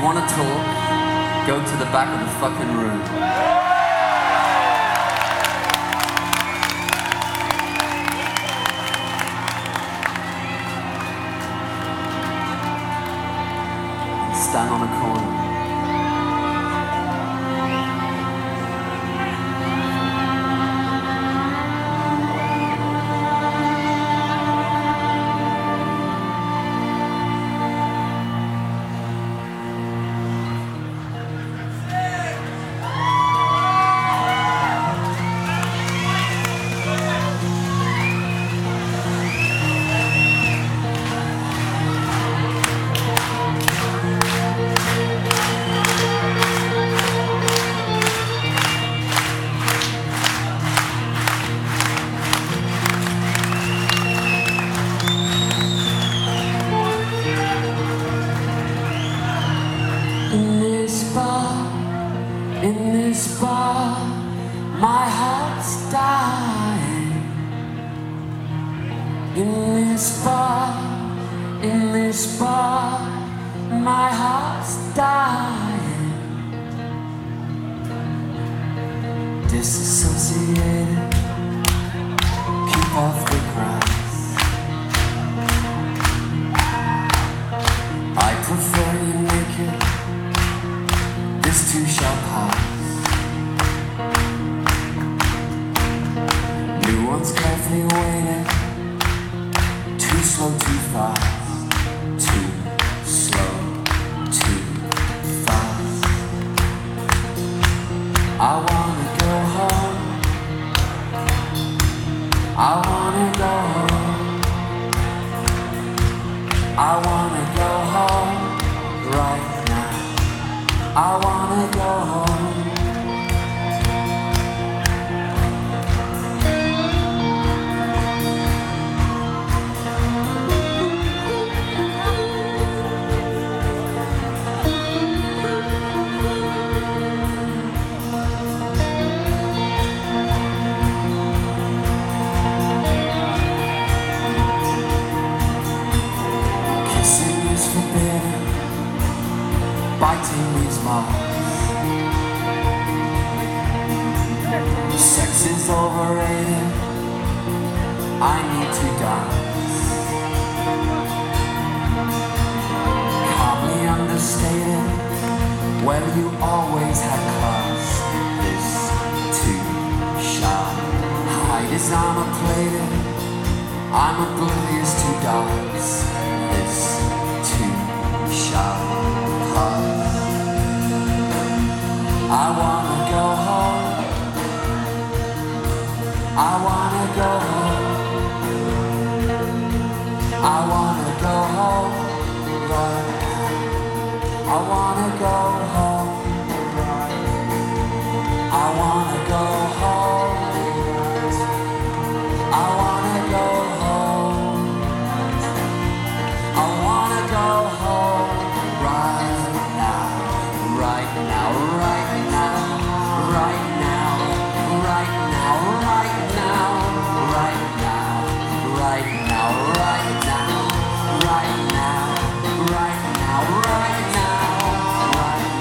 want to talk, go to the back of the fucking room. Stand on a corner. In this bar, my heart's dying. In this bar, my heart's dying. Disassociated, keep off the grass. I prefer you naked. This too shall pass. New ones carefully waiting. Too slow, too fast. Too slow, too fast. I wanna go home. I wanna go home. I wanna go home right now. I wanna go home. Kissing is forbidden. Biting leaves marks. Sex is overrated. I need to dance. Calmly understated. Well, you always had class. This too shall hide his armor plated. I'm oblivious to dogs. This too shall pass. I wanna go home. I wanna go home. I wanna go home right now. I wanna go home. I wanna go home. I wanna go home. I wanna go home right now. Right now, right now, right now, right now, right now, right now, right now, right now, right now, right now, right now, right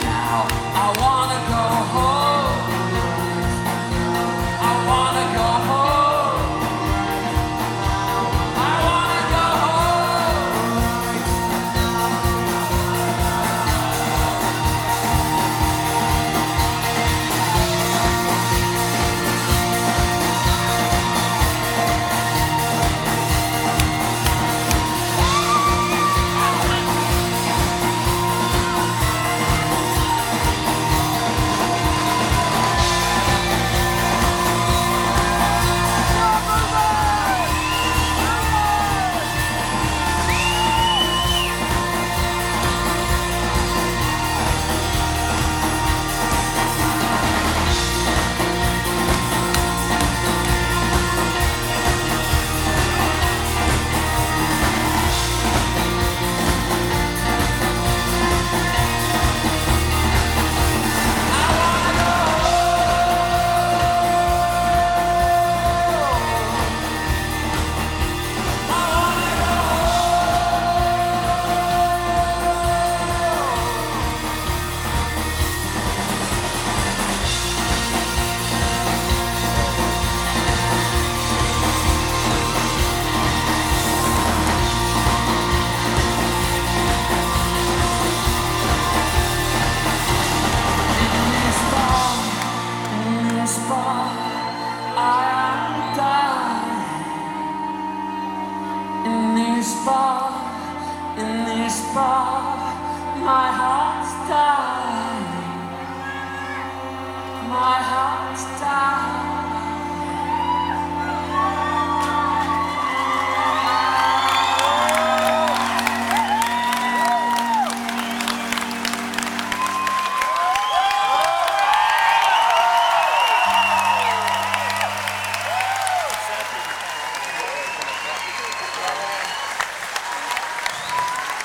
whisper, my heart's dying, my heart's dying.